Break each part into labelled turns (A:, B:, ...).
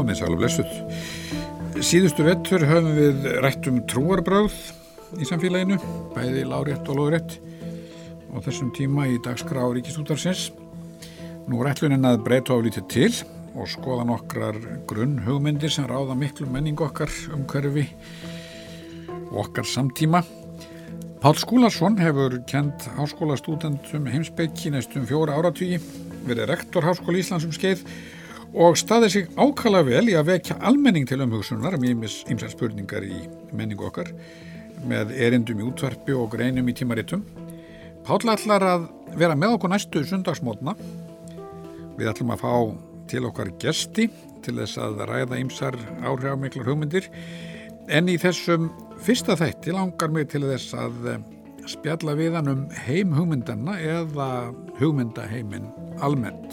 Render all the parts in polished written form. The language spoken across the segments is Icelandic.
A: Komið sæl og blessuð. Síðustu vetur höfum við rætt trúarbrögð í samfélaginu, bæði lárétt og lóðrétt, á þessum tíma í dagskrá Ríkisútvarpsins. Nú er ætlunin að breyta oflítið til og skoða nokkrar grunnhugmyndir sem ráða miklu menningu okkar, umhverfi og okkar samtíma. Páll Skúlason hefur kennt háskólastúdentum heimspeki næstum 4 áratugi, verið rektor Háskóla Íslands skeið og staðið sig ákaflega vel í að vekja almenning til umhugsunar ýmsar spurningar í menningu okkar með erindum í útvarpi og greinum í tímaritum. Páll ætlar að vera með okkur næstu sundagsmótna. Við ætlum að fá til okkar gesti til þess að ræða ýmsar áhrifamiklar hugmyndir, en í þessum fyrsta þætti langar mig til þess að spjalla við hann heim hugmyndanna eða hugmyndaheimin almennt.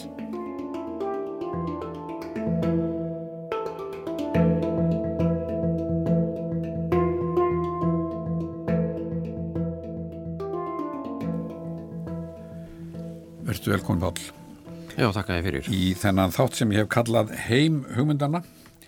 A: Vertu velkomin, Páll.
B: Já, þakka þér fyrir.
A: Í þennan þátt sem ég hef kallað heim hugmyndanna.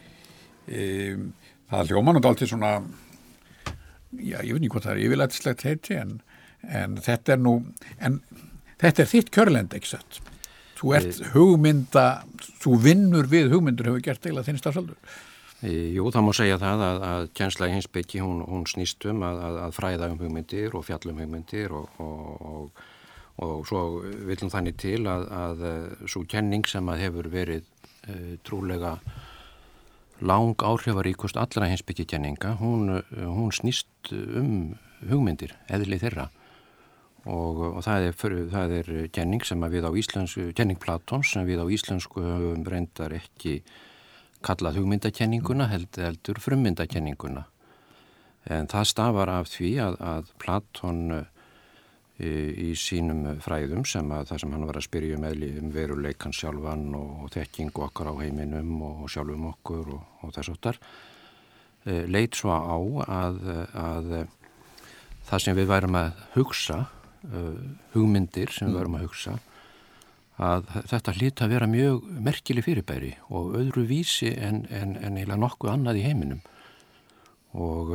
A: Það hljómar nú dálítið svona, já, ég veit ekki hvað það yfirlætislegt heiti, en þetta er þitt kjörlend, ekki satt? Þú ert þú vinnur við hugmyndur, hefur gert eiginlega þinn starfsaldur.
B: Jú, það má segja það að kennsla í heimspeki, hún snýst að fræða hugmyndir og fjalla hugmyndir og svo viljum þannig til að svo kenning sem að hefur verið trúlega lang áhrifaríkust allra heimspekikenninga, hún snýst hugmyndir, eðli þeirra og það er kenning sem að við á íslensku, kenning Platons sem við á íslensku höfum reyndar ekki kallað hugmyndakenninguna heldur frummyndakenninguna. En það stafar af því að Platon í sínum fræðum það sem hann var að spyrja eðli veruleikan sjálfan og þekkingu okkar á heiminum og sjálfum okkur og þess áttar leit svo á að það sem við værum að hugsa, hugmyndir sem við værum að hugsa, að þetta hlýt að vera mjög merkileg fyrirbæri og öðru vísi en eiginlega nokkuð annað í heiminum og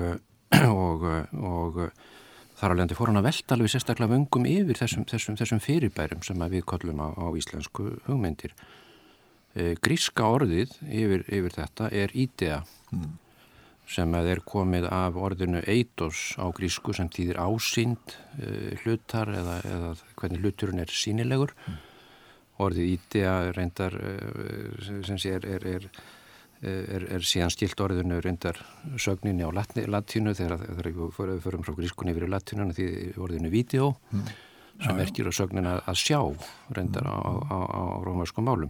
B: þar alveg fór hann að velta alveg sérstaklega vöngum yfir þessum fyrirbærum sem við köllum á íslensku hugmyndir. Gríska orðið yfir þetta er idea, sem er komið af orðinu eidos á grísku sem þýðir ásýnd hlutar eða hvernig hluturinn er sýnilegur. Orðið idea reyndar sem sé er síðan stilt orðinu reyndar sögninni á latínu þegar við förum frá grískunni yfir í latínuna því orðinu video sem merkir á sögnina að sjá reyndar á rómverskum málum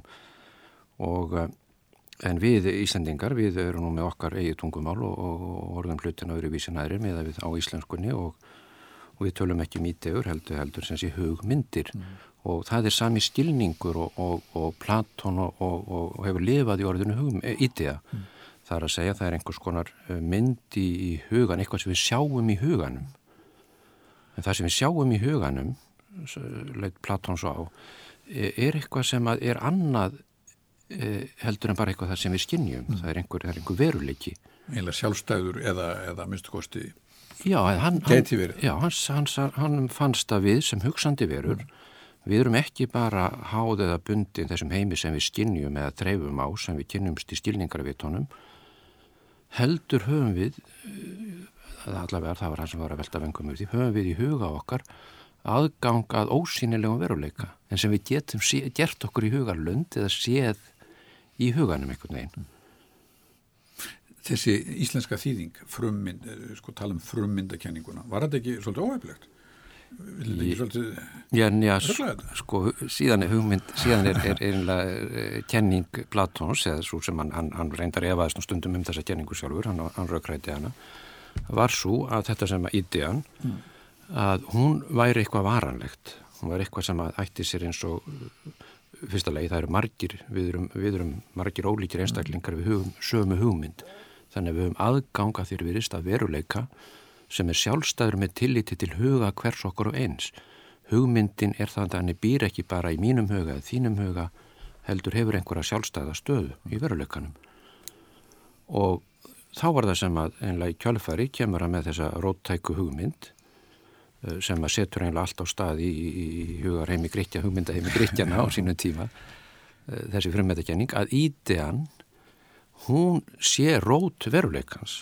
B: en við Íslendingar, við erum nú með okkar eigið tungumál og orðum hlutina öðru vísin aðrir með við á íslenskunni og við tölum ekki ideur heldur sem sé hugmyndir og það er sami skilningur og Platon og hefur lifað í orðinu idea. Það er að segja það er einhvers konar mynd í hugan, eitthvað sem við sjáum í huganum. En það sem við sjáum í huganum, leit Platon svo á, er eitthvað sem er annað heldur en bara eitthvað það sem við skynjum. Það er einhver veruleiki.
A: Eiginlega sjálfstæður eða minnstu kosti.
B: Já, hann fannst að við sem hugsandi verur, við erum ekki bara háð eða bundin þessum heimi sem við skynjum eða dreifum á, sem við kynnumst í skilningarvitunum, heldur höfum við, allavega það var hann sem var að velta vöngum yfir því, höfum við í huga okkar aðgang að ósýnilegum veruleika, en sem við getum gert okkur í hugarlund eða séð í huganum einhvern veginn.
A: Þessi íslenska þýðing, tala frummyndakenninguna, var þetta ekki svolítið óhefilegt?
B: Síðan er kenning Platons eða svo sem hann reyndar efaðist stundum þessa kenningu sjálfur, hann rökræddi hana, var svo að þetta sem að idean að hún væri eitthvað varanlegt, hún var eitthvað sem að ætti sér eins og fyrsta lagi, það eru margir, við erum margir ólíkir einstaklingar, við höfum sömu hugmynd, þannig að við höfum aðgang að þér virðist að veruleika sem er sjálfstæður með tilliti til huga hvers okkur og eins. Hugmyndin er það að hann býr ekki bara í mínum huga eða þínum huga, heldur hefur einhverja sjálfstæða stöðu í veruleikanum. og þá var það sem að einlega í kjölfari kemur að með þessa róttæku hugmynd sem að setur einlega allt á stað í hugarheimi Grikkja, hugmyndaheimi Grikkjana á sínum tíma, þessi frummyndakenning, að ídean, hún sé rót veruleikans.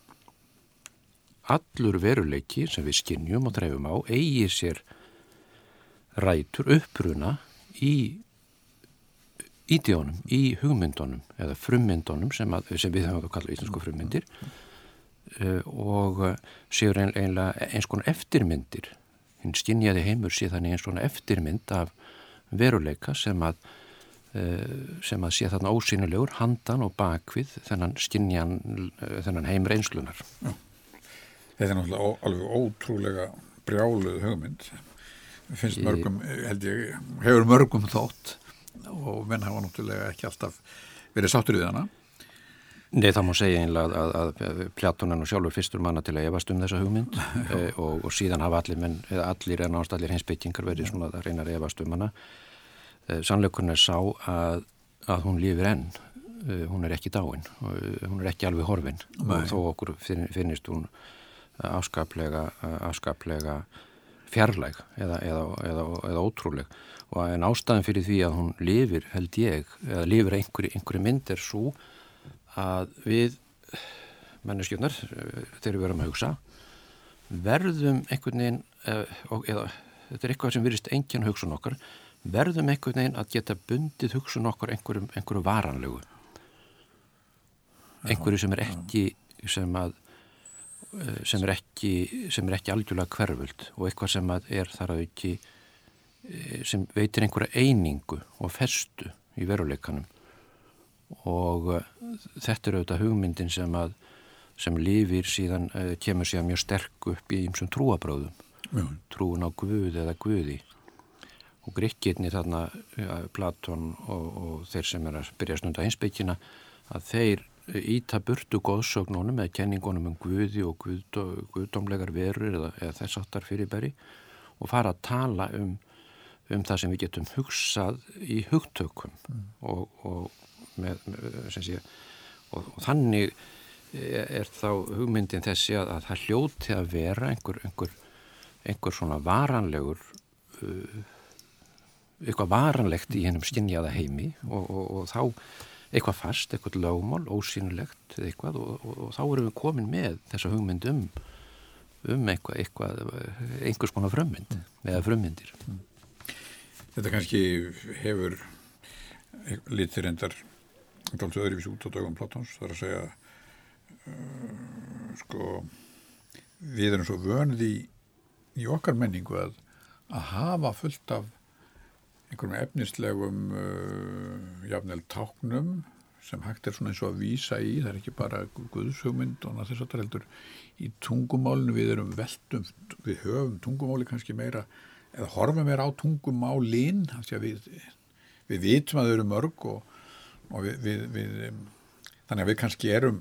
B: Allur veruleiki sem við skynjum og dreifum á eigi sér rætur uppruna í ídeónum, í hugmyndunum eða frummyndunum sem við höfum að kalla íslensku frummyndir og séur einlega eins konar eftirmyndir. Hinn skynjaði heimur sé þannig eins konar eftirmynd af veruleika sem að sé þarna ósýnilegur handan og bakvið þennan heim reynslunar.
A: Já. Þetta er náttúrulega alveg ótrúlega brjáluð hugmynd. Finnst mörgum, held ég, hefur mörgum þótt og menn hafa náttúrulega ekki alltaf verið sáttur við hana.
B: Nei, það má segja einlega að Platon er nú sjálfur fyrstur manna til að efast þessa hugmynd og síðan hafa allir en náttúrulega allir heimspekingar verið svona að reyna að efast hana. Sannleikurinn er sá að hún lifir enn, hún er ekki dáin, hún er ekki alveg horfin og þó okkur finnist hún afskaplega fjarlæg eða ótrúleg og en ástæðan fyrir því að hún lifir, held ég, eða lifir einhverju mynd er svo að við manneskjurnar, þegar við verum að hugsa, verðum einhvern veginn, eða þetta er eitthvað sem virðist enginn hugsun okkar, verðum einhvern veginn að geta bundið hugsun okkar einhverju varanlegu. Einhverju sem er ekki, sem er ekki algjörlega hverfult og eitthvað sem er þar að ekki, sem veitir einhverja einingu og festu í veruleikanum. Og þetta er auðvitað hugmyndin sem lifir síðan, kemur síðan mjög sterk upp í ýmsum trúarbrögðum, trúin á Guð eða Guði. Og Grikkirnir þarna, Platon og þeir sem er að byrja að stunda heimspekina, að þeir íta burtu goðsögnunum eða kenningunum Guði og guðdómlegar verur eða þess áttar fyrirbæri og fara að tala um það sem við getum hugsað í hugtökum og þannig er þá hugmyndin þessi að það hljóti að vera einhver svona varanlegur eitthvað varanlegt í hennum skynjaða heimi og þá eitthvað fast, eitthvað lögmál, ósýnilegt eitthvað og þá erum við komin með þessa hugmynd einhvers konar frummynd eða frummyndir.
A: Þetta kannski hefur litið reyndar dálítið öðruvísi út á dögum Platons, það er að segja við erum svo vönið í okkar menningu að hafa fullt af einhverjum efnislegum jafnvel táknum sem hægt er svona eins og að vísa í, það er ekki bara guðshugmynd og þess að heldur í tungumálinu við höfum tungumáli kannski meira eða horfum meira á tungumálin við vitum að þau eru mörg og við þannig að við kannski erum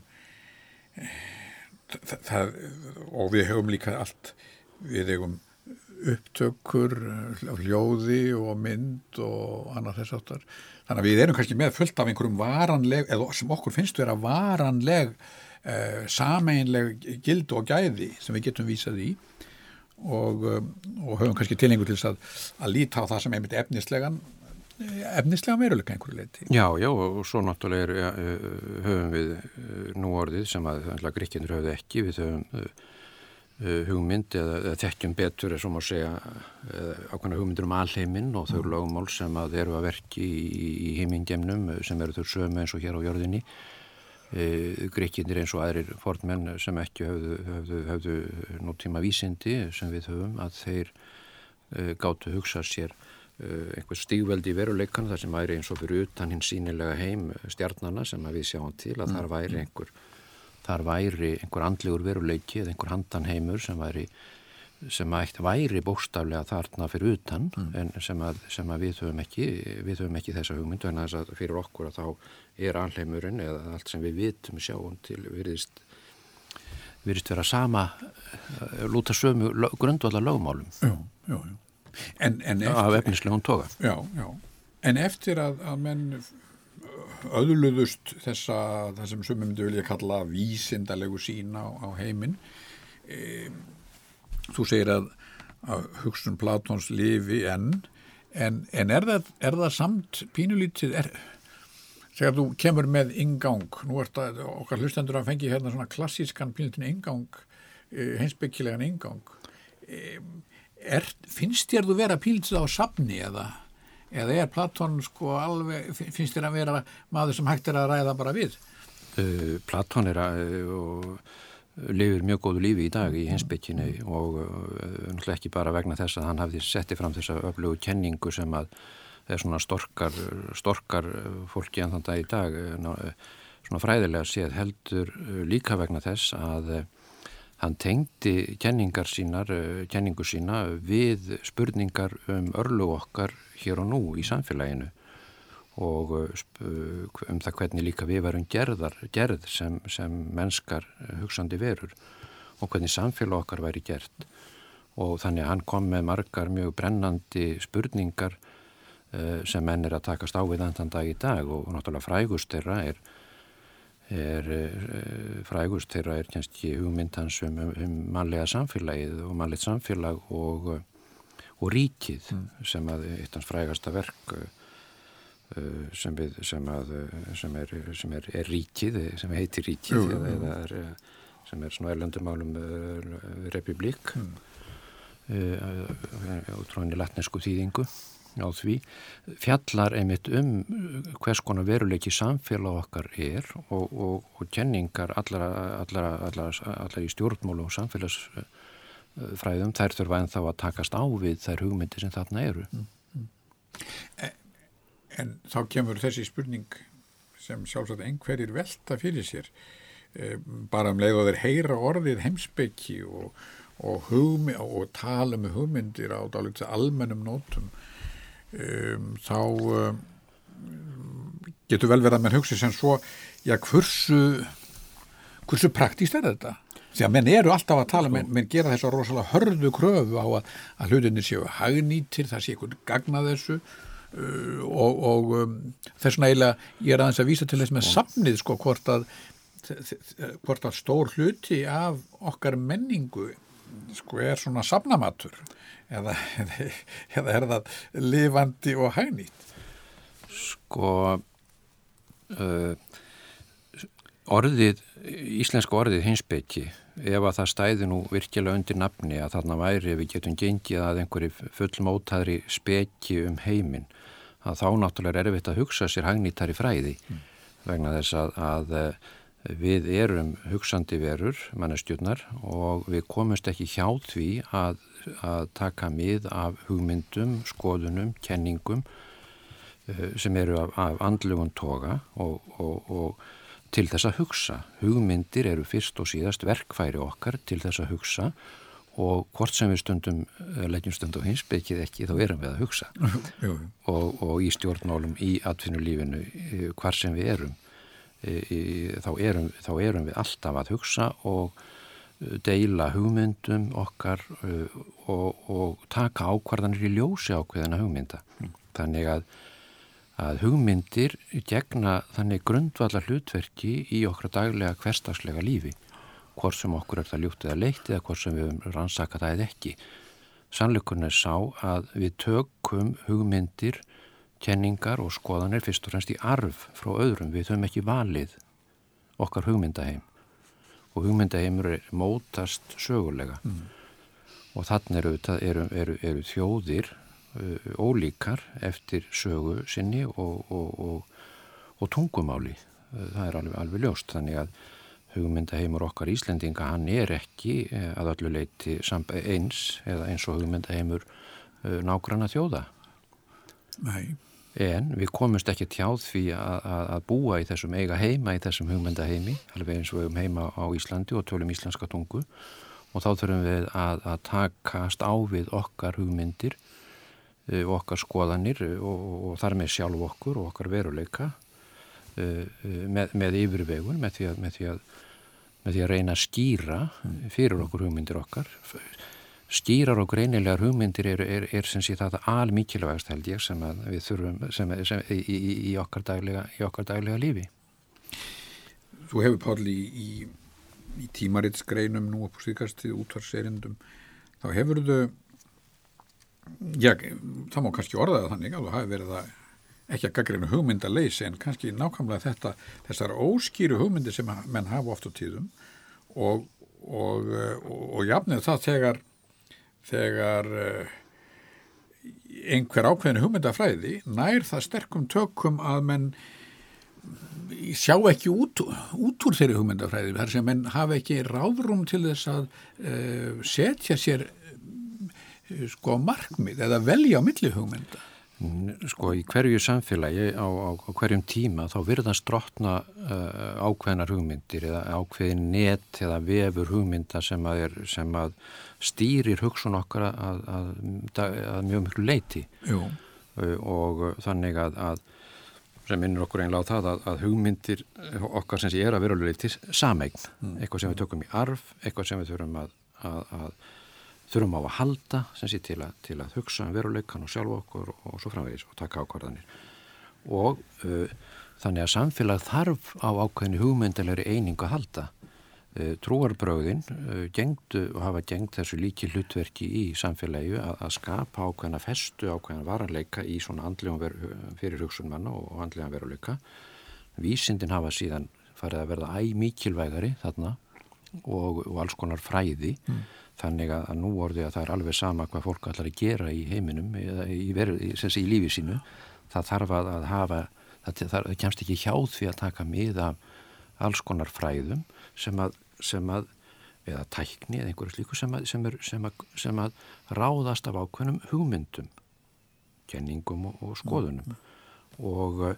A: það, og við höfum líka allt, við eigum upptökur af hljóði og mynd og annað þess áttar, þannig að við erum kannski með fullt af einhverjum varanleg, eða sem okkur finnst vera varanleg sameiginleg gildi og gæði sem við getum vísað í og höfum kannski tilhengu til þess að líta á það sem einmitt efnislega veruleika einhverju leyti. Já,
B: og svo náttúrulega höfum við nú orðið sem að Grikkirnir höfðu ekki, við höfum hugmynd eða þekkjum betur, svo má segja, ákveðna hugmyndir alheiminn og þau lögmál sem að eru að verki í heimingemnum sem eru þau sömu eins og hér á jörðinni. Grikkirnir eins og aðrir fornmenn sem ekki höfðu nútíma vísindi sem við höfum, að þeir gátu hugsað sér einhver stígveldi í veruleikan þar sem væri eins og fyrir utan hinn sýnilega heim stjarnanna sem að við sjáum til að þar væri einhver andlegur veruleiki eða einhver handanheimur sem væri bókstaflega þarna fyrir utan en sem að við höfum ekki þessa hugmyndu en þess að fyrir okkur að þá er alheimurinn eða allt sem við vitum sjáum til virðist vera sama lúta sömu grundvallar lögmálum.
A: Já. En eftir,
B: af efnislegum toga.
A: Já. En eftir að menn öðluðust það sem sumir myndu vilja kalla vísindalegu sýn á heiminn. Þú segir að hugsun Platons lifi en er það samt pínulítið, þegar þú kemur með inngang, nú okkar hlustendur að fengi hérna svona klassískan pínulítinn inngang, heimspekilegan inngang, finnst þér þú vera pínulítið á safni eða er Platon sko alveg, finnst þér að vera maður sem hægt að ræða bara við?
B: Platon lifir mjög góðu lífi í dag í heimspekinni og náttúrulega ekki bara vegna þess að hann hafði settið fram þessa öflugu kenningu sem að er svona storkar fólki enn þann dag í dag, svona fræðilega séð, heldur líka vegna þess að hann tengdi kenningu sína við spurningar örlög okkar hér og nú í samfélaginu og það hvernig líka við varum gerð sem mennskar hugsandi verur og hvernig samfélag okkar væri gert og þannig að hann kom með margar mjög brennandi spurningar sem menn að takast á við þann dag í dag og náttúrulega frægust þeirra er kannski hugmynd hans mannlega samfélagið og mannlegt samfélag og ríkið sem að eitt hans frægasta verk sem er ríkið, sem heitir ríkið eða sem er svona erlendum málum republik útráðinni latnesku þýðingu á því, fjallar einmitt hvers konar veruleiki samfélag okkar er og kenningar allar í stjórnmálu og samfélagsfræðum, þær þurfa ennþá að takast á við þær hugmyndir sem þarna eru.
A: En þá kemur þessi spurning sem sjálfsagt einhverjir velta fyrir sér, bara leið og þeir heyra orðið heimspeki og tala með hugmyndir á dálítið almennum nótum, þá getur vel verið að menn hugsi sem svo, hversu praktískt er þetta? Því að menn eru alltaf að tala, menn gera þess að rosalega hörðu kröfu á að hlutinni séu hagnýtir, það sé einhvern gagn að þessu og þess vegna eiginlega ég aðeins að vísa til þess með safnið sko, hvort að stór hluti af okkar menningu sko er svona safnamatur eða er það lifandi og hagnýtt?
B: Sko íslenska orðið heimspeki, ef að það stæði nú virkilega undir nafni að þarna væri við getum gengið að einhverju fullmótaðri speki heiminn, að þá náttúrulega er erfitt að hugsa sér hagnýtari fræði vegna þess að við erum hugsandi verur, manneskjurnar, og við komumst ekki hjá því að taka mið af hugmyndum, skoðunum, kenningum sem eru af andlegum toga og til þess að hugsa. Hugmyndir eru fyrst og síðast verkfæri okkar til þess að hugsa og hvort sem við leggjum stundum heimspekið ekki, þá erum við að hugsa og í stjórnmálum, í atvinnulífinu, hvar sem við erum, þá erum við alltaf að hugsa og deila hugmyndum okkar og taka ákvarðanir í ljósi ákveðina hugmynda. Þannig að hugmyndir gegna þannig grundvallar hlutverki í okkar daglega hversdagslega lífi, hvort sem okkur er það ljúft eða leitt eða hvort sem við höfum rannsakað það eða ekki. Sannleikurinn er sá að við tökum hugmyndir, kenningar og skoðanir fyrst og fremst í arf frá öðrum. Við höfum ekki valið okkar hugmyndaheim og hugmyndaheimur mótast sögulega og þannig eru þjóðir ólíkar eftir sögu sinni og tungumáli. Það er alveg ljóst, þannig að hugmyndaheimur okkar Íslendinga, hann er ekki að öllu leyti eins og hugmyndaheimur nágranna þjóða.
A: Nei.
B: En við komumst ekki hjá því að búa í þessum eiga heima í þessum hugmyndaheimi, alveg eins og við heima á Íslandi og tölum íslenska tungu og þá þurfum við að takast á við okkar hugmyndir og okkar skoðanir og þar með sjálf okkur og okkar veruleika með yfirvegun, með því að reyna að skýra fyrir okkur hugmyndir okkar. skýrar og greinilegar hugmyndir er sem sé það almikilvægast held ég sem að við þurfum sem í okkar daglega lífi.
A: Þú hefur Páll í tímaritsgreinum nú upp á síðkastið útvarpserindum, þá hefurðu það má kannski orða það þannig að þú hafi verið að ekki að gagnrýna hugmyndaleysi en kannski nákvæmlega þessar óskýru hugmyndir sem menn hafa oft á tíðum og jafnir það þegar einhver ákveðin hugmyndafræði nær það sterkum tökum að menn sjá ekki út úr þeirri hugmyndafræði, þar sem menn hafa ekki ráðrúm til þess að setja sér markmið eða velja á milli hugmynda.
B: Í hverju samfélagi á hverjum tíma þá virðast drottna ákveðnar hugmyndir eða ákveðin net eða vefur hugmynda sem að stýrir hugsun okkar að mjög miklu leyti. Jú. Og þannig að sem minnir okkur einlega á það að hugmyndir okkar sem sé að vera alveg til sameign, eitthvað sem við tökum í arf, eitthvað sem við þurfum á að halda sem sé til að hugsa veruleikann og sjálfa okkur og svo framvegis og taka ákvarðanir. Og þannig að samfélag þarf á ákveðinni hugmyndalegri einingu að halda. Trúarbrögðin hafa gegnt þessu líki hlutverki í samfélagi að skapa ákveðna festu, ákveðna varanleika í svona andlegum fyrir hugsun manna og andlegan veruleika. Vísindin hafa síðan farið að verða mikilvægari þarna og alls konar fræði. Þannig að nú orðið að það alveg sama hvað fólk ætlar að gera í heiminum eða í lífi sínu. Það þarf að hafa, það kemst ekki hjá því að taka mið af alls konar fræðum sem að eða tækni eða einhverju slíku sem að ráðast af ákveðnum hugmyndum, kenningum og skoðunum. Og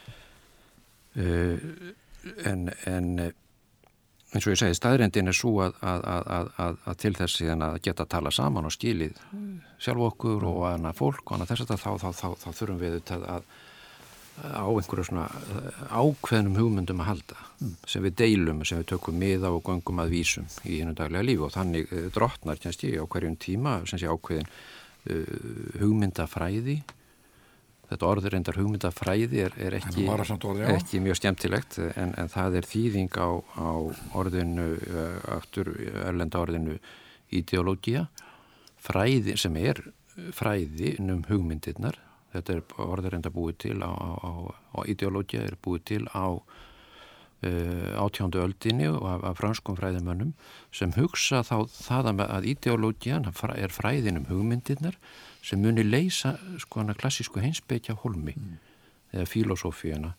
B: en eins og ég segi, staðreyndin svo að til þess síðan að geta að tala saman og skilið sjálf okkur og annað fólk og annað þess að þá þurfum við að á einhverju svona ákveðnum hugmyndum að halda sem við deilum, sem við tökum mið á og göngum að vísum í hinu daglega lífi og þannig drottnar kannski á hverjum tíma sem sé ákveðin hugmyndafræði. Þetta orður reyndar hugmyndafræði er ekki mjög skemmtilegt en það þýðing á orðinu aftur erlenda orðinu ideológía, fræði sem fræði hugmyndirnar. Þetta orður reyndar búið til á ideológía búið til á 18. öldinni og af frönskum fræðimönnum sem hugsa þá það að ideológían fræðin hugmyndirnar sem muni leysa hana klassísku heimspeki af hólmi eða filosófíuna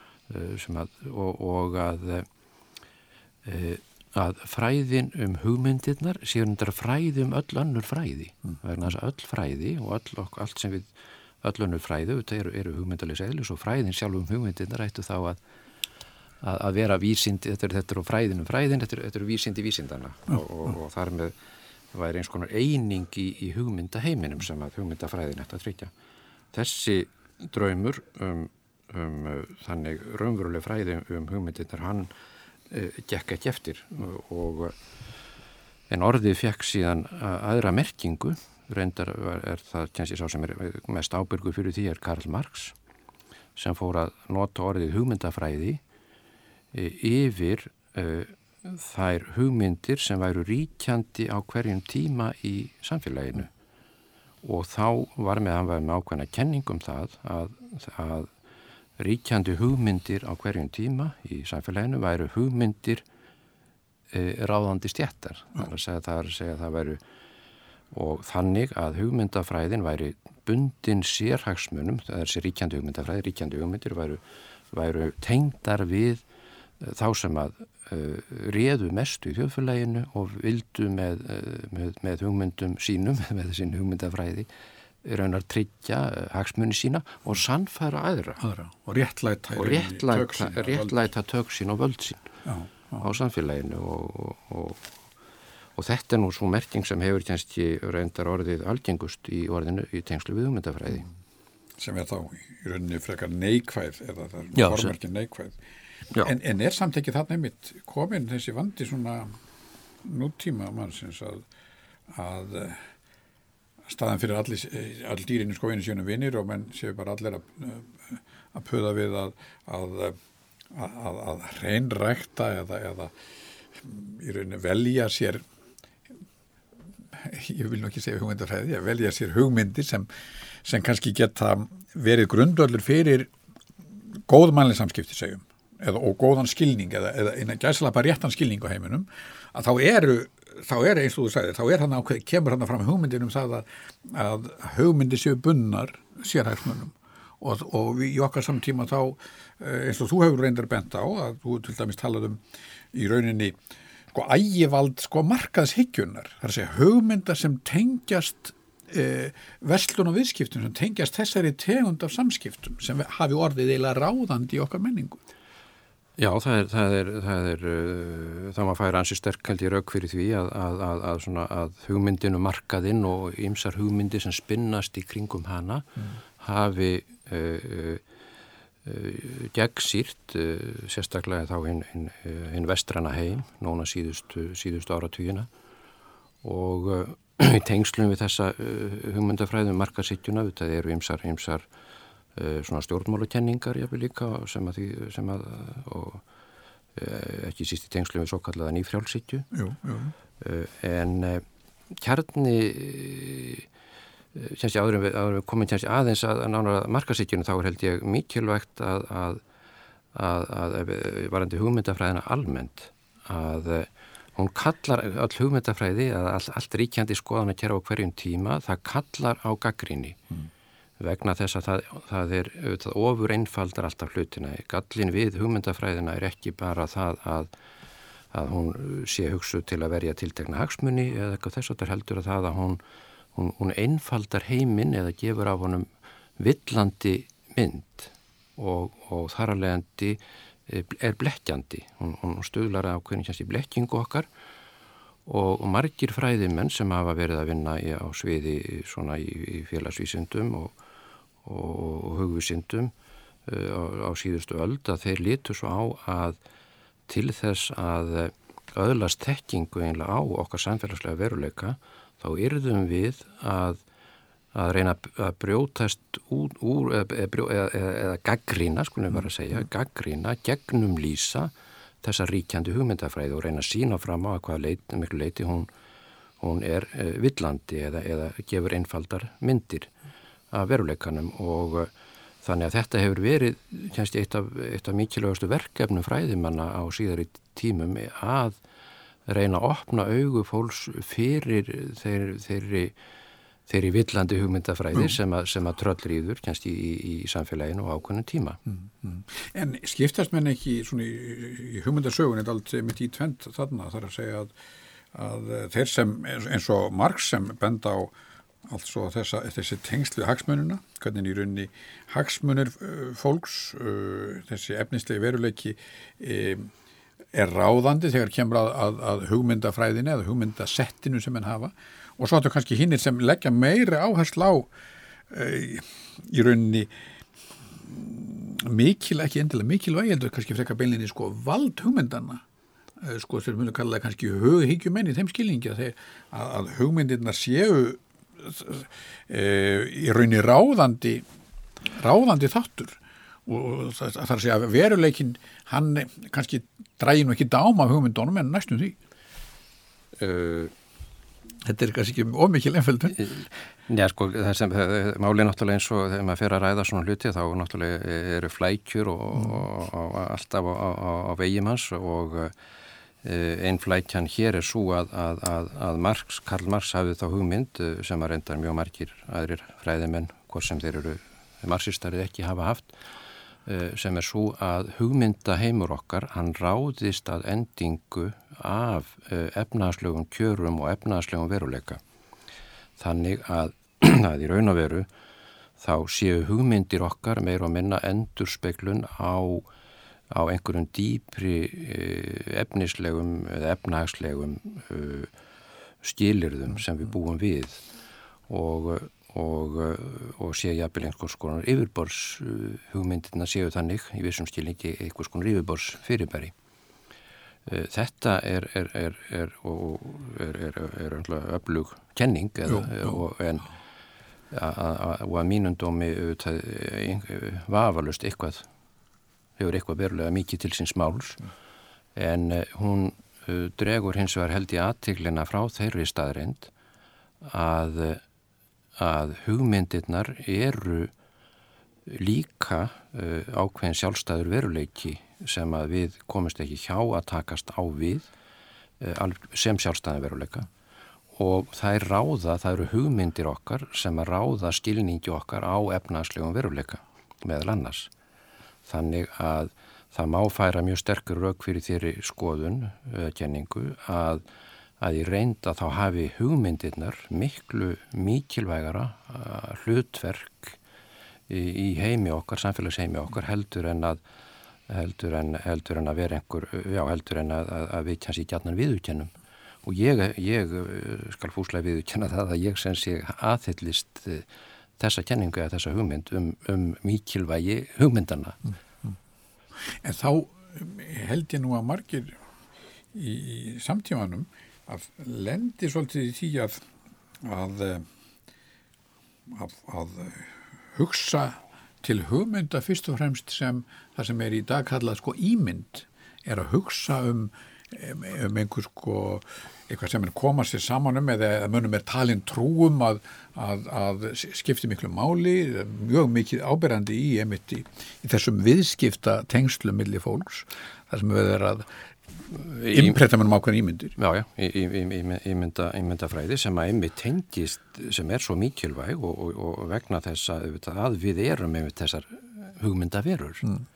B: og að fræðin hugmyndirnar séu undir fræði öll önnur fræði vegna þess að öll fræði og allt sem við öll önnur fræði eru hugmyndalega eðlis og fræðin sjálf hugmyndirnar ættu þá að vera vísindi, þetta eru fræðin þetta eru vísindi vísindana og þar með væri eins konar eining í hugmyndaheiminum sem að hugmyndafræðin ætti að tryggja. Þessi draumur þannig raunveruleg fræði hugmyndirnar, hann gekk ekki eftir en orðið fekk síðan aðra merkingu, reyndar það kannski sá sem mest ábyrgur fyrir því Karl Marx sem fór að nota orðið hugmyndafræði yfir þær hugmyndir sem væru ríkjandi á hverjum tíma í samfélaginu og þá var hann með ákveðna kenning það að ríkjandi hugmyndir á hverjum tíma í samfélaginu væru hugmyndir ráðandi stéttar. Það að segja það væru og þannig að hugmyndafræðin væri bundin sérhagsmunum, það þessi ríkjandi hugmyndafræði, ríkjandi hugmyndir væru tengdar við þá sem að réðu mestu í þjóðfélaginu og vildu með hugmyndum sínum, með þessin hugmyndafræði raunar tryggja hagsmuni sína og sannfæra aðra
A: og réttlæta
B: tök sín og völd sín á samfélaginu og þetta nú svo merking sem hefur kannski reyndar orðið algengust í orðinu í tengslu við hugmyndafræði
A: sem þá í rauninni frekar neikvæð eða það formerkin neikvæð. En samt ekki þarna einmitt komin þessi vandi svona nútíma mannsins að staðan fyrir all dýrin í skóginni séu vinir og menn séu bara allir að puða við að hreinrækta eða í rauninni velja sér, ég vil nú ekki segja hugmyndafræði, að velja sér hugmyndir sem kannski geta verið grundvöllur fyrir góðmannleg samskipti segjum, og góðan skilning eða innan gæsalappa réttan skilning á heiminum, að þá er eins og þú sagðir, þá er hann ákveð, kemur hann fram hugmyndir það að hugmyndir séu bundnar sérhagsmunum og í okkar samtíma þá, eins og þú hefur reyndar bent á, að þú til dæmis talað í rauninni ægivald markaðshyggjunnar, það er að segja hugmyndar sem tengjast verslun og viðskiptum, sem tengjast þessari tegund af samskiptum sem hafi orðið eiginlega ráðandi í okkar menningu.
B: Já, það maður færi ansi sterk held í rauk fyrir því að hugmyndinu markaðinn og ýmsar hugmyndir sem spinnast í kringum hana hafi gegnsýrt sérstaklega þá hinn vestræna heim, núna síðustu áratugina og í tengslum við þessa hugmyndafræði markaðshyggjuna, það eru ýmsar svona stjórnmálakenningar jafnvel líka sem að og ekki síst í tengslum við svo kallaða nýfrjálshyggju. En kjarni áður en við komum aðeins að nánar markaðshyggjunum þá held ég mikilvægt að varandi hugmyndafræðina almennt að hún kallar all hugmyndafræði allt ríkjandi skoðanakerfi á hverjum tíma, það kallar á gagnrýni vegna þess að það er auðvitað ofur einfaldar alltaf hlutina. Gallin við hugmyndafræðina er ekki bara það að hún sé hugsuð til að verja tiltekna hagsmuni eða eitthvað þess að heldur að það að hún einfaldar heiminn eða gefur af honum villandi mynd og þar af leiðandi er blekkjandi. Hún stuðlar að ákveðin blekkingu okkar og margir fræðimenn sem hafa verið að vinna á sviði svona í félagsvísindum og hugvísindum á síðustu öld að þeir litu svo á að til þess að öðlast þekkingu einlega á okkar samfélagslega veruleika þá yrðum við að reyna að brjótast úr eða gaggrýna, skulum við bara segja, gaggrýna, gegnumlýsa þessa ríkjandi hugmyndafræði og reyna að sína fram á að hvaða miklu leyti hún er villandi eða gefur einfaldar myndir af veruleikanum og þannig að þetta hefur verið eitt af mikilvægustu verkefnum fræðimanna á síðari tímum að reyna að opna augu fólks fyrir þeirri villandi hugmyndafræði sem að tröllrýður í samfélaginu á ákveðnum tíma.
A: En skiptast menn ekki svona í hugmyndasögun allt mitt í tvend þarna, þar að segja að þeir sem eins og Marx sem benda á altså þessi tengslu hagsmununa, hvernig í rauninni hagsmunir fólks, þessi efnislegi veruleiki er ráðandi þegar kemur að hugmyndafræðinu eða hugmyndasettinu sem menn hafa og svo áttu kannski hinnir sem leggja meiri áherslu á í rauninni ekki endilega mikilvægi heldur kannski frekar beinlinni vald hugmyndana þeir munu kalla það kannski hughyggjumenn í þeim skilningi að hugmyndirnar séu í rauninni ráðandi þáttur og það er að segja að veruleikin hann kannski drægi nú ekki dáma hugmyndunum en næstum því. Þetta er kannski ekki ómikil einföldun.
B: Já, málið náttúrulega eins og þegar maður fer að ræða svona hluti þá náttúrulega eru flækjur og alltaf á vegum hans og ein flækjan hér er svo að Karl Marx hafði þá hugmynd sem að reyndar mjög margir aðrir fræðimenn, hvort sem þeir eru marxistarið ekki hafa haft, sem er svo að hugmyndaheimur okkar, hann ráðist að endingu af efnahagslegum kjörum og efnahagslegum veruleika. Þannig að í raun og veru þá séu hugmyndir okkar meira og minna endurspeglun á einhverjum dýpri efnislegum eða efnahagslegum skilyrðum sem við búum við og sé jafnvel einhvers konar yfirborðs hugmyndirna séu þannig í vissum skilningi einhvers konar yfirborðs fyrirbæri. Þetta er öflug kenning og að mínum dómi vafalaust hefur eitthvað verulega mikið til síns máls en hún dregur hins vegar held í athyglina frá þeirri staðreynd að hugmyndirnar eru líka ákveðin sjálfstæður veruleiki sem að við komumst ekki hjá að takast á við sem sjálfstæðan veruleika og það eru hugmyndir okkar sem að ráða skilningi okkar á efnahagslegum veruleika meðal annars. Þannig að það má færa mjög sterkur rök fyrir þeirri skoðun, kenningu, að í reynd að þá hafi hugmyndirnar miklu mikilvægara hlutverk í heimi okkar, samfélagsheimi okkar heldur en að vera heldur en að við kannski gjarnan viðurkennum. Og ég skal fúslega viðurkenna það að ég sem sé aðhyllist þessa kenningu eða þessa hugmynd mikilvægi hugmyndanna.
A: En þá held ég nú að margir í samtímanum að lendi svolítið í því að hugsa til hugmynda fyrst og fremst sem það sem í dag kallað ímynd að hugsa einhver eitthvað sem koma sér saman eða mönnum talin trúum að skipti miklu máli, mjög mikið áberandi í þessum viðskipta tengslum milli fólks, þar sem við að innpretta mönnum ákveðin ímyndir.
B: Já, ímyndafræði sem að einmitt tengist, sem svo mikilvæg og vegna þess að við erum einmitt þessar hugmyndaverur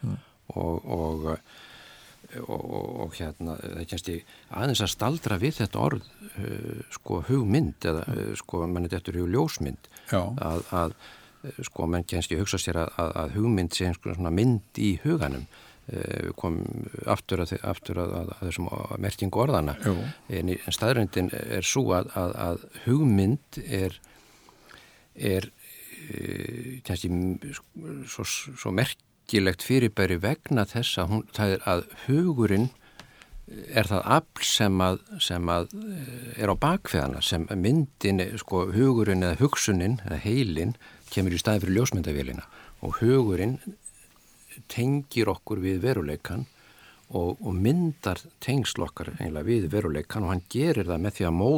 B: og hérna það kennst ég aðeins að staldra við þetta orð hugmynd eða mann þetta ljósmynd að mann kennst ég hugsa sér að hugmynd sé svona mynd í huganum kom aftur að þessum merkingu orðana en staðreyndin svo að hugmynd er kannski svo merkilegt fyrirbæri vegna þess að hugurinn það afl sem að á bakveðana sem myndin, hugurinn eða hugsunin eða heilin kemur í staðin fyrir ljósmyndavélina og hugurinn tengir okkur við veruleikan og myndar tengsl okkar eiginlega við veruleikan og hann gerir það með því að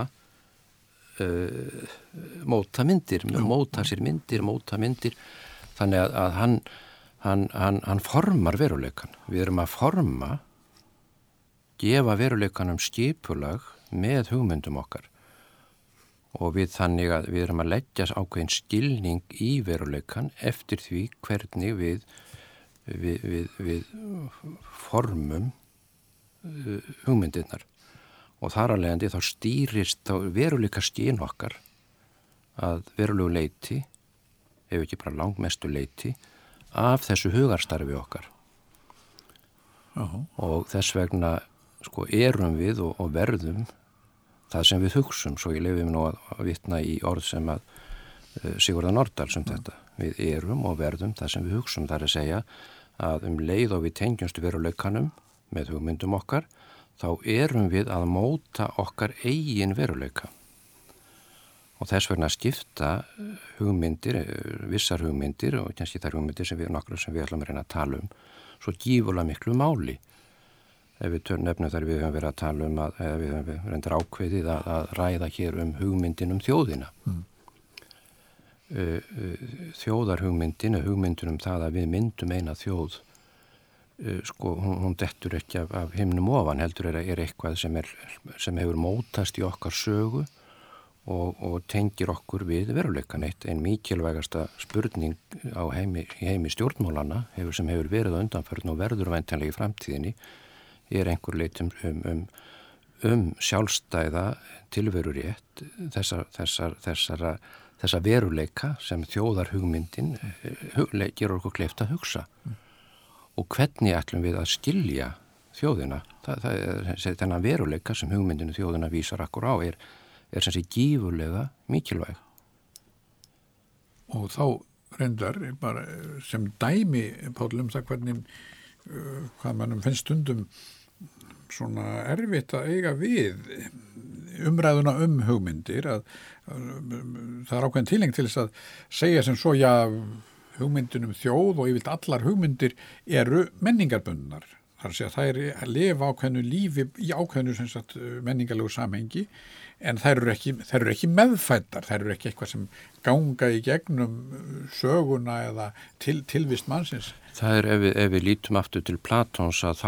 B: móta myndir, móta sér myndir, þannig að hann formar veruleikan. Við erum að gefa veruleikanum skipulag með hugmyndum okkar og við þannig að við erum að leggja ákveðin skilning í veruleikan eftir því hvernig við formum hugmyndirnar og þar að leiðandi þá stýrist þá veruleika skyn okkar að verulegu leyti, ef ekki bara langmestu leyti, af þessu hugarstarfi okkar. Og þess vegna erum við og verðum það sem við hugsum, svo ég leyfi mig nú að vitna í orð sem að Sigurðar Nordal sem þetta. Við erum og verðum það sem við hugsum, það að segja að leið og við tengjumst veruleikanum með hugmyndum okkar, þá erum við að móta okkar eigin veruleika. Og þess vegna skipta hugmyndir, vissar hugmyndir og kannski þær hugmyndir sem við ætlum að reyna að tala svo gífurlega miklu máli. Ef við nefnum þar við höfum verið að tala við höfum reyndar ákveðið að ræða hér hugmyndin þjóðina. Þjóðarhugmyndin er hugmyndin það að við myndum eina þjóð, hún dettur ekki af himnum ofan, heldur er eitthvað sem hefur mótast í okkar sögu og tengir okkur við veruleikan. Ein mikilvægasta spurning í heimi stjórnmálana sem hefur verið á undanförnu og verður væntanlega í framtíðinni einhver leit sjálfstæða tilverurétt þessa veruleika sem þjóðarhugmyndin gerur okkur kleift að hugsa. Og hvernig ætlum við að skilja þjóðina? Það er þennan veruleika sem hugmyndinu þjóðina vísar okkur á er sem sé gífurlega mikilvæg.
A: Og þá reyndar bara sem dæmi, Páll, það hvernig hvað mannum finnst stundum svona erfitt að eiga við umræðuna hugmyndir að það ákveðin tilheng til þess að segja sem svo, hugmyndin þjóð og yfirleitt allar hugmyndir eru menningarbundnar. Það segja að þær lifa ákveðinu lífi í ákveðinu menningarlegu samhengi, en þær eru ekki meðfæddar, þær eru ekki eitthvað sem ganga í gegnum söguna eða tilvist mannsins.
B: Það ef við lítum aftur til Platons að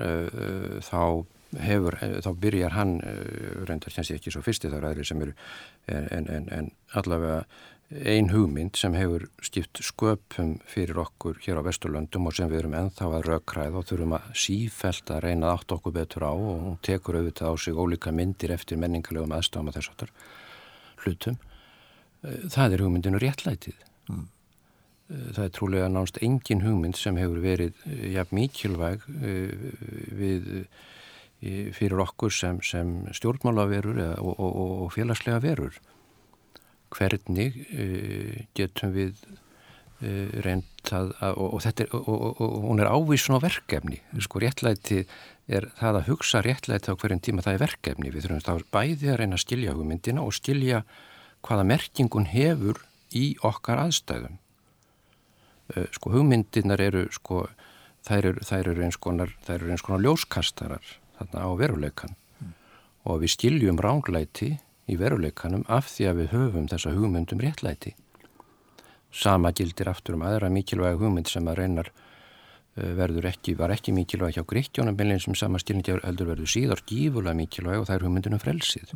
B: þá byrjar hann, reyndar kennst ég ekki svo fyrsti þar aðri sem eru, en allavega ein hugmynd sem hefur skipt sköpum fyrir okkur hér á Vesturlöndum og sem við erum ennþá að rökræða og þurfum að sífellt að reyna að átta okkur betur á, og hún tekur auðvitað á sig ólíka myndir eftir menningarlegum aðstæðum og þess aftar hlutum. Það er hugmyndinu réttlætið. Það er trúlega nánast engin hugmynd sem hefur verið jafn mikilvæg fyrir okkur sem stjórnmálaverur og félagslega verur. Hvernig getum við reynt og hún er ávísun á verkefni. Sko, réttlæti er það að hugsa réttlæti á hverjum tíma, það er verkefni. Við þurfum þá bæði að reyna að skilja hugmyndina og skilja hvaða merkingun hefur í okkar aðstæðum. Sko, hugmyndirnar eru, sko, þær eru eins konar ljóskastarar þarna á veruleikan og við skiljum ranglæti í veruleikanum af því að við höfum þessa hugmyndum réttlæti. Sama gildir aftur aðra mikilvæga hugmynd sem að reynar var ekki mikilvæg hjá Grikkjónum, beinlega sem sama skilningi heldur verður síðar gífurlega mikilvæg, og það er hugmyndin frelsið.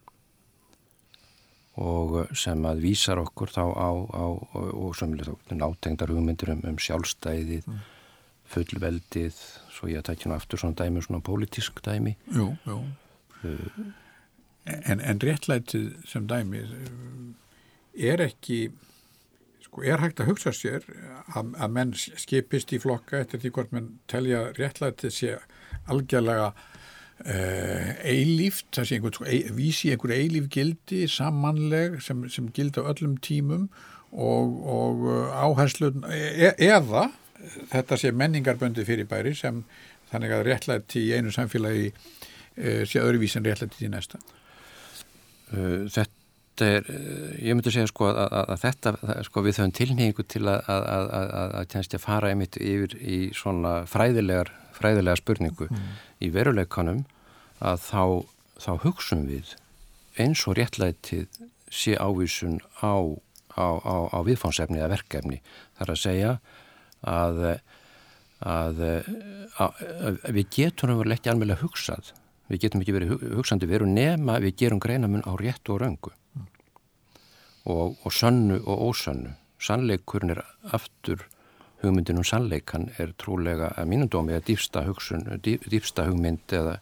B: Og sem að vísar okkur þá á og sem nátengdar hugmyndir sjálfstæðið, fullveldið, svo ég tækja aftur svona dæmi, svona pólitísk dæmi.
A: Jú. En réttlætið sem dæmi er ekki, sko, er hægt að hugsa sér að menn skipist í flokka eftir því hvort menn telja réttlætið sé algjörlega eilíft, það sé vísi einhver eilíf gildi, sammannleg sem gildi á öllum tímum og áherslun eða þetta sé menningarböndi fyrirbæri sem þannig að réttlæti í einu samfélagi sé öðruvísi en réttlæti í næsta.
B: Þetta ég myndi segja sko að þetta, sko, við höfum tilhneigingu til að kennst að fara einmitt yfir í svona fræðilega spurningu. Í veruleikanum að þá hugsum við eins og réttlætið sé ávísun á viðfangsefni eða verkefni. Það er að segja að við getum ekki almennilega hugsað. Við getum ekki verið hugsandi veru nema við gerum greinamun á réttu og röngu og sönnu og ósönnu. Sannleikurinn er aftur hugmyndin sannleikan er trúlega að mínum dómi að dýpsta hugmynd eða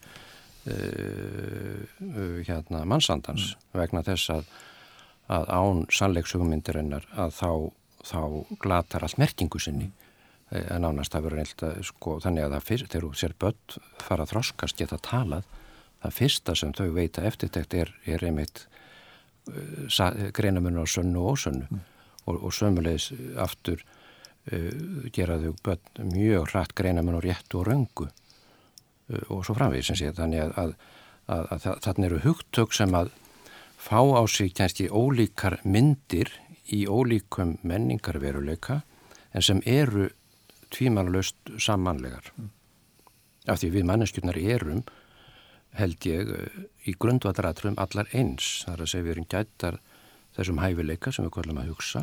B: mannsandans vegna þess að án sannleikshugmyndirinnar að þá glatar allt merkingu sinni. En nánast það verður eitthvað, sko, þannig að þegar þú sér börn fara að þroskast geta talað, það fyrsta sem þau veita eftirtekt er einmitt greinamunur á sönnu og ósönnu og sömulegis aftur gera þau börn mjög hratt greinamunur á réttu og röngu og svo framvegis sem sé, þannig að þarna eru hugtök sem að fá á sig kannski ólíkar myndir í ólíkum menningarveruleika en sem eru tvímælalaust sammannlegar. Af því við manneskjurnar erum, held ég, í grundvallaratriðum allar eins. Það er að segja við erum gætar þessum hæfileika sem við kallum að hugsa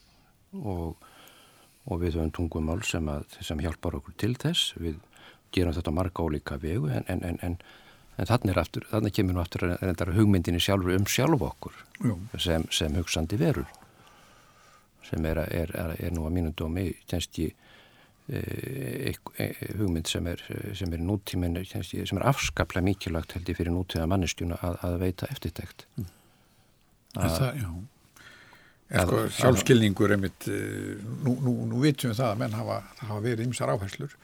B: og við höfum tungumál sem hjálpar okkur til þess. Við gerum þetta marga ólíka vegu en þarna kemur nú aftur reyndar hugmyndinni sjálfur sjálf okkur sem hugsandi verur. Sem er nú að mínum dómi kannski hugmynd sem er nútíminn, sem er afskaplega mikilvægt held ég fyrir nútíða manneskjuna að veita eftirtekt.
A: Sko, sjálfskilningur einmitt, nú vitum við það að menn hafa verið ýmsar áherslur.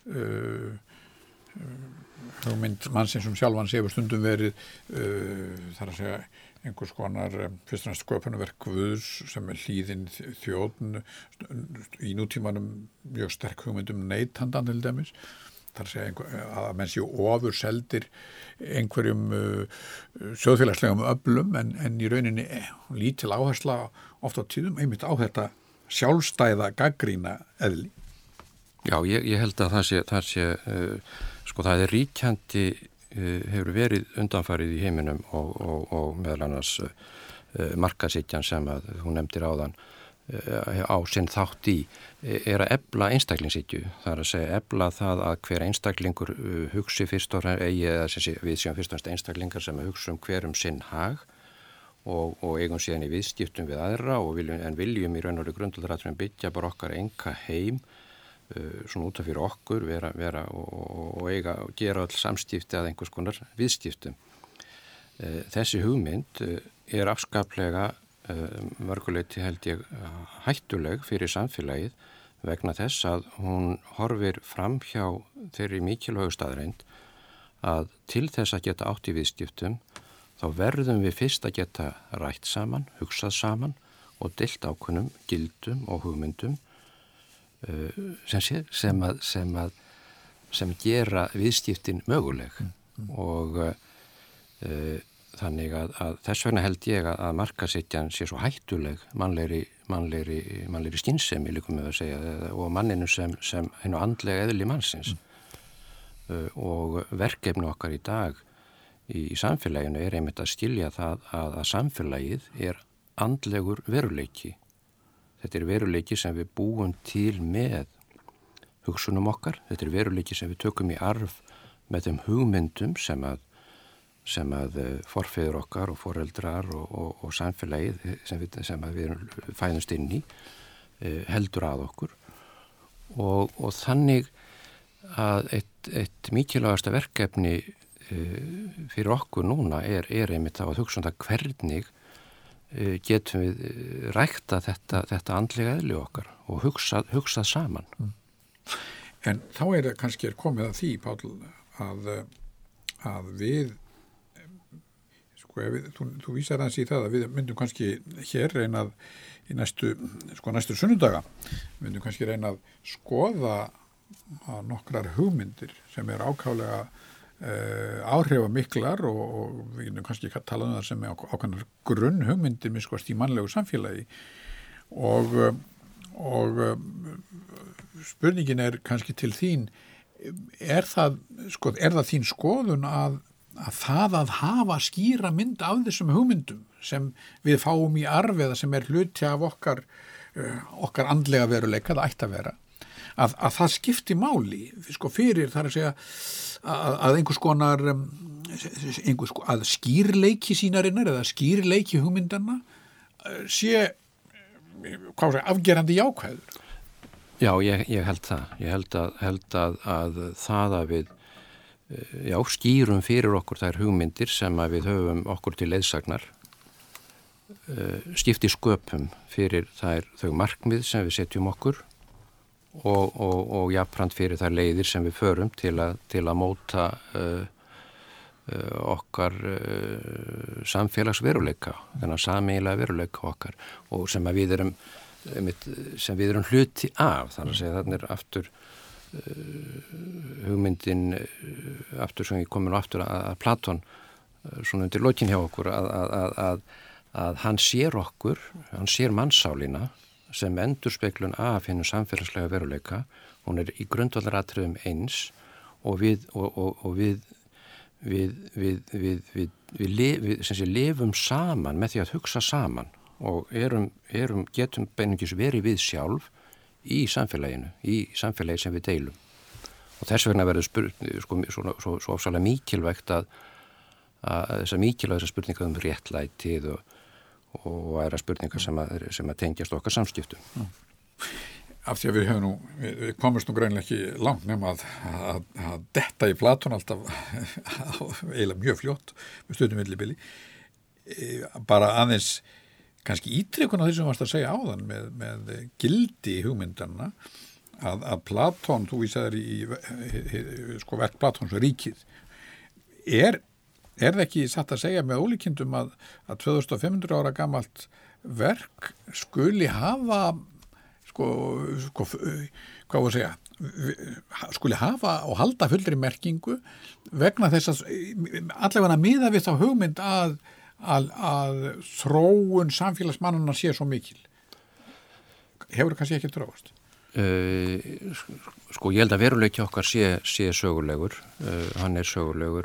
A: Hugmynd mannsins sjálfan hefur stundum verið þar að segja einhvers konar fyrst og næst sköpunarverk Guðs sem er hlýðin þjóðn í nútímanum mjög sterk hugmyndum neytandan til dæmis þar að segja að menn séu ofurseldir einhverjum sjóðfélagslegum öflum en í rauninni lítil áhersla oft á tíðum einmitt á þetta sjálfstæða gagnrýna eðli.
B: Já, ég held að það sé sko það er ríkjandi hefur verið undanfarið í heiminum og meðal annars markaðshyggjan sem að hún nefndir áðan á sinn þátt í er að efla einstaklingshyggju. Það er að segja efla það að hver einstaklingur hugsi fyrst og fremst við séum fyrst og fremst einstaklingar sem hugsa hver sinn hag og eigum síðan í viðskiptum við aðra og viljum í raun og grundvallaratriðum byggja bara okkar enga heim svona út af fyrir okkur vera og eiga og gera öll samskipti að einhvers konar viðskiptum. Þessi hugmynd er afskaplega mörguleyti held ég hættuleg fyrir samfélagið vegna þess að hún horfir fram hjá þeirri mikilvægu staðreind að til þess að geta átt í viðskiptum þá verðum við fyrst að geta rætt saman, hugsað saman og deilt ákveðnum gildum og hugmyndum sem gera viðskiptin möguleg og þannig að þess vegna held ég að markaðshyggjan sé svo hættuleg mannlegri skynsemi líkum við að segja og manninu sem hinu andlega eðli mannsins og verkefni okkar í dag í samfélaginu er einmitt að skilja það að samfélagið er andlegur veruleiki. Þetta er veruleiki sem við búum til með hugsunum okkar, þetta er veruleiki sem við tökum í arf með þeim hugmyndum sem að forfeður okkar og foreldrar og samfélagið sem við fæðumst inn í heldur að okkur og þannig að eitt mikilvægasta verkefni fyrir okkur núna er einmitt að hugsa það hvernig getum við rækta þetta andlega eðli okkar og hugsað saman.
A: En þá kannski komið að því, Páll, að við þú vísar hans í það að við myndum kannski hér reynað í næstu sunnudaga myndum kannski reynað skoða nokkrar hugmyndir sem ákaflega áhrifamiklar og við getum kannski talað það sem ákveðnar grunnhugmyndir miskvart í mannlegu samfélagi og spurningin kannski til þín er það þín skoðun að það að hafa skýra mynd af þessum hugmyndum sem við fáum í arf eða sem hluti af okkar andlega veruleika, það ætti að vera að það skipti máli fyrir þar að segja að einhvers konar að skýrleiki sínarinnar eða skýrleiki hugmyndanna sé afgerandi jákvæður.
B: Já, ég held það. Ég held að það að við skýrum fyrir okkur þær hugmyndir sem að við höfum okkur til leiðsagnar skipti sköpum fyrir þau markmið sem við setjum okkur og jafnframt fyrir þær leiðir sem við förum til að móta okkar samfélagsveruleika, þennan sameiginlega veruleika okkar og sem við erum hluti af, þannig að segja þannig aftur hugmyndin aftur sem við komum aftur að Platon svona undir lokin hjá okkur að hann sér okkur, hann sér mannssálina sem endurspeglun af hinu samfélagslega veruleika, hún í grundvallaratriðum eins og við lifum saman með því að hugsa saman og getum beinungis verið við sjálf í samfélagi sem við deilum. Og þess vegna verður svo ofsalega mikilvægt að þessar mikilvægt spurningar réttlætið og aðra spurningar sem að tengjast okkar samskiptum.
A: Af því að við komumst nú greinlega ekki langt nema að detta í Platon alltaf eiginlega mjög fljótt með stundum millibili. Bara aðeins kannski ítrekun á því sem varst að segja áðan með gildi hugmyndanna að Platon, þú vísaðir í verk Platons Ríkið, er það ekki satt að segja með ólíkindum að 2500 ára gamalt verk skuli hafa hvað var að segja, skuli hafa og halda fullri merkingu vegna þess að allavega miða við þá hugmynd að þróun samfélagsmannana sé svo mikil. Hefur kannski ekki þróast?
B: Sko ég held að veruleiki okkar sé sögulegur, hann er sögulegur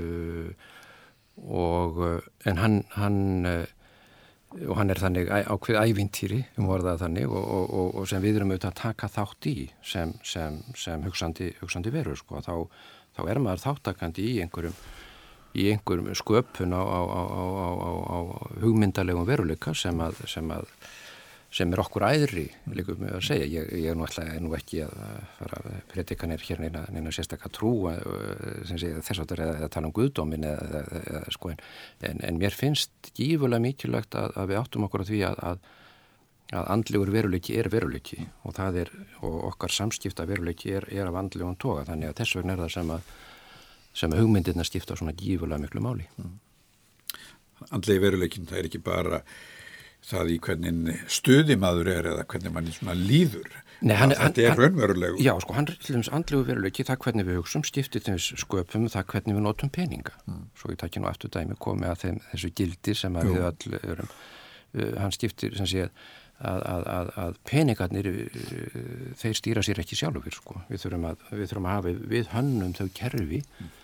B: en hann er þannig ákveð ævintýri orðað þannig og sem við erum auðvitað að taka þátt í sem hugsandi verur sko. Þá er maður þáttakandi í einhverjum sköpun á hugmyndalegum veruleika sem er okkur æðri líka með að segja. Ég er nú ekki að fara að predika hér neina sérstakka trú sem segja þess að tala guðdómin sko, en mér finnst gífurlega mikilvægt að við áttum okkur á því að andlegur veruleiki er veruleiki og og okkar samskipta veruleiki er af andlegum toga, þannig að þess vegna er það sem hugmyndirna skipta svona gífurlega miklu máli.
A: Andlegi veruleikin, það er ekki bara það í hvernig stuði maður er eða hvernig mann svona líður. Nei, þetta er raunverulegu.
B: Já, sko, hann er andlegu veruleiki, það hvernig við hugsum, skiptir þeim sköpum, það hvernig við notum peninga. Svo ég takki nú aftur dæmi komið að þessu gildi sem að við öll erum. Hann skiptir sem sé að peningarnir, þeir stýra sér ekki sjálfur, sko. Við þurfum að hafa við hönnum þau kerfi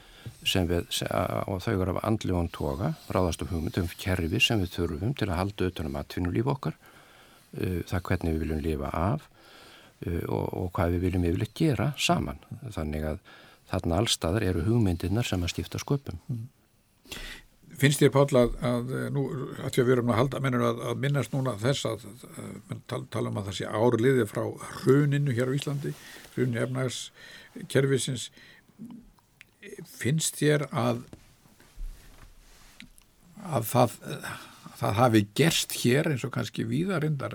B: og þau eru af andlegum toga, ráðast hugmynd kerfi sem við þurfum til að halda utan atvinnulíf okkar, það hvernig við viljum lifa af og hvað við viljum yfirleitt gera saman. Þannig að þarna allstaðar eru hugmyndirnar sem að skipta sköpum.
A: Finnst þér, Páll, að nú að við erum að minnast núna þess að tala að það sé ár liðið frá hruninu hér á Íslandi, hruninu efnahagskerfisins. Finnst þér að það hafi gerst hér eins og kannski víðar reyndar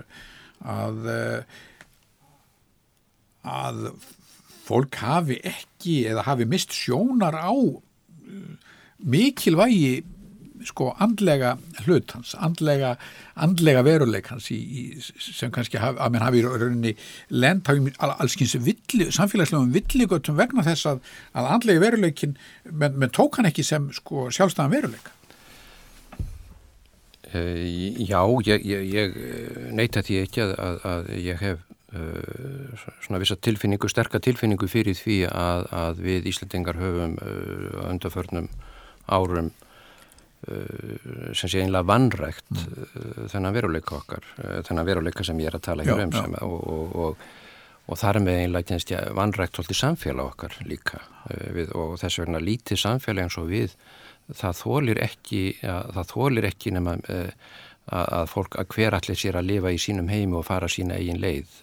A: að fólk hafi ekki eða hafi mist sjónar á mikilvægi sko andlega hlut hans, andlega veruleik hans sem kannski að menn hafi í rauninni lent allskins samfélagslegum villigötum vegna þess að andlegi veruleikin menn tók hann ekki sem sko sjálfstæðan veruleik.
B: Já, ég neita því ekki að ég hef svona vissa sterka tilfinningu fyrir því að við Íslendingar höfum undanförnum árum sem sé einlega vanrækt þennan veruleika okkar, þennan veruleika sem ég er að tala hér og þar með einlega vanrækt svolítið samfélag okkar líka og þess vegna lítið samfélag eins og við það þolir ekki nema að fólk að hver allir sér að lifa í sínum heimi og fara sína eigin leið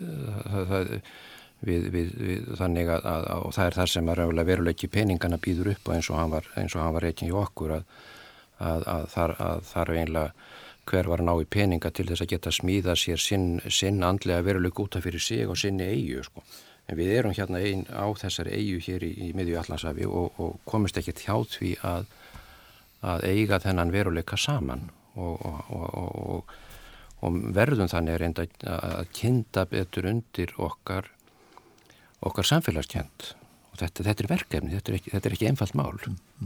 B: þannig og það er það sem að veruleiki peningana býður upp og eins og hann var reikin hjá okkur að þar einlega hver var að ná í peninga til þess að geta smíða sér sinn andlega veruleik út af fyrir sig og sinni eyju sko. En við erum hérna á þessari eyju hér í miðju Atlantshafi og komist ekki hjá því að eiga þennan veruleika saman og verðum þannig reynda að kynda betur undir okkar samfélagskend og þetta er verkefni, þetta er ekki einfalt mál.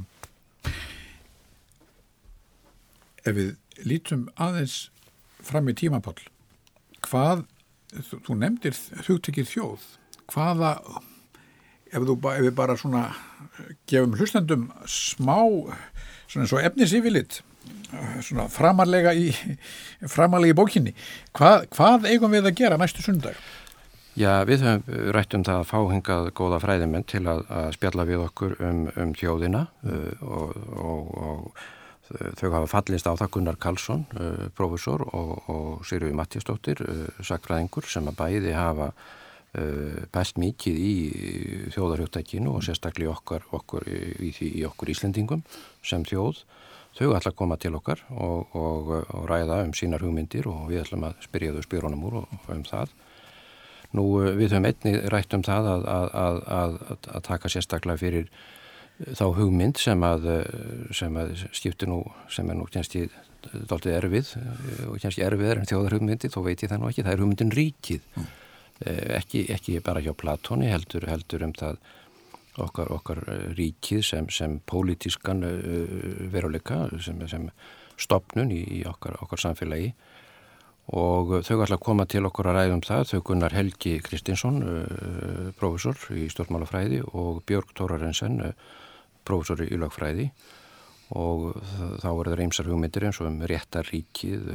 A: Ef við lítum aðeins fram í tíma, Páll, þú nefndir hugtakið þjóð, ef við bara svona gefum hlustendum smá svona eins og efnisyfirlit svona framarlega í bókinni, hvað eigum við að gera næstu sunnudag?
B: Já, við höfum rætt það að fá hingað góða fræðimenn til að spjalla við okkur um þjóðina og þau hafa fallist á það Gunnar Karlsson, prófessor og Sigríður Matthíasdóttir, sagnfræðingur sem að bæði hafa pælt mikið í þjóðarhugtakinu og sérstaklega í okkur Íslendingum sem þjóð. Þau ætla að koma til okkar og ræða sínar hugmyndir og við ætlum að spyrja þau spyrunum úr og það. Nú við höfum einnig rætt það að taka sérstaklega fyrir þá hugmynd sem skiptir nú, sem nú kannski dálítið erfið og kannski erfiðar en þjóðarhugmyndi, þó veit ég það nú ekki, það er hugmyndin ríkið. ekki bara hjá Platóni heldur það okkar ríkið sem pólitískan veruleika, sem stofnun í okkar samfélagi. Og þau ætla að koma til okkur að ræða það, þau Gunnar Helgi Kristinsson, prófessor í stjórnmálafræði og Björg Thorarensen, prófessor í lögfræði, og þá eru það ýmsar hugmyndir eins og réttarríkið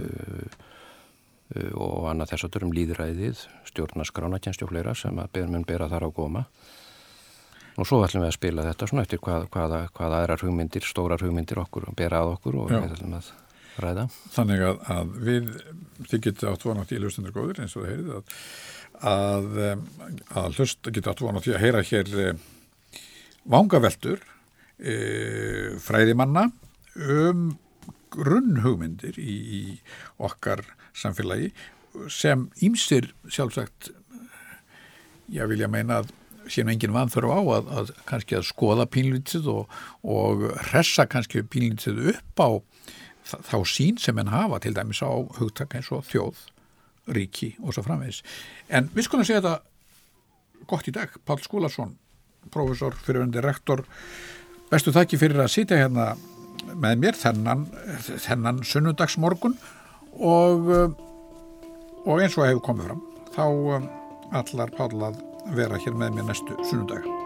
B: og annað þess að lýðræðið, stjórnarskrána, kennst og fleira sem að mun bera þar á góma. Og svo ætlum við að spila þetta svona eftir hvað aðrar hugmyndir, stórar hugmyndir okkur bera að okkur og við ætlum að ræða. Þannig
A: að þið getið átt von á því hlustendur góðir eins og það heyrið að getið átt von á því að heyra hér vangaveltur fræðimanna grunnhugmyndir í okkar samfélagi sem ýmsir sjálfsagt vilja meina að séum engin vanþörf á að kannski að skoða pínlítið og hressa kannski pínlítið upp á þá sín sem en hafa til dæmis á hugtak eins og þjóð, ríki og svo framvegis. En við skulum segja þetta gott í dag. Páll Skúlason, prófessor, fyrrverandi rektor, bestu þakki fyrir að sitja hérna með mér þennan sunnudagsmorgun og eins og hefur komið fram þá allar Páll að vera hér með mér næstu sunnudag.